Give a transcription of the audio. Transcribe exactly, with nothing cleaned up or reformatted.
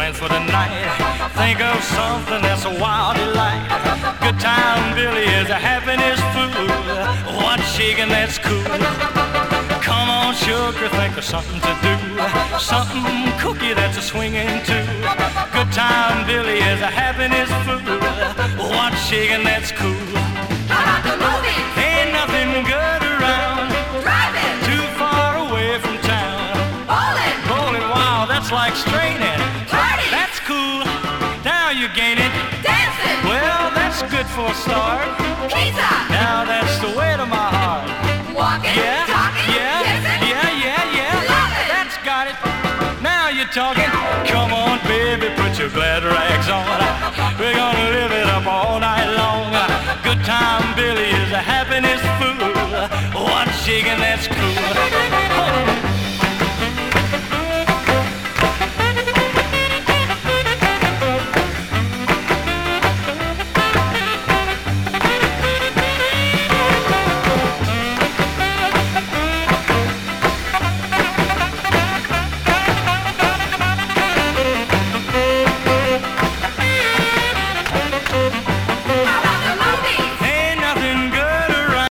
plans for tonight. Think of something that's a wild delight. Good time Billy is a happiness fool. What's shaking that's cool? Come on, sugar, think of something to do. Something cookie that's a swinging too. Good time Billy is a happiness fool. What's shaking that's cool? How about the movies? Ain't nothing good around. Driving. Too far away from town. Bowling. Bowling, wow, that's like straining. Party. That's cool. Now you gain it. Dancing. Well, that's good for a start. Pizza. Now that's the way to my heart. Walking. Yeah, Talking. yeah, Kissing. yeah, yeah, yeah. Love it. That's got it. Now you're talking. Come on, baby, put your glad rags on. We're gonna live it up all night long. Good time Billy is a happiness fool. What's shaking that's cool?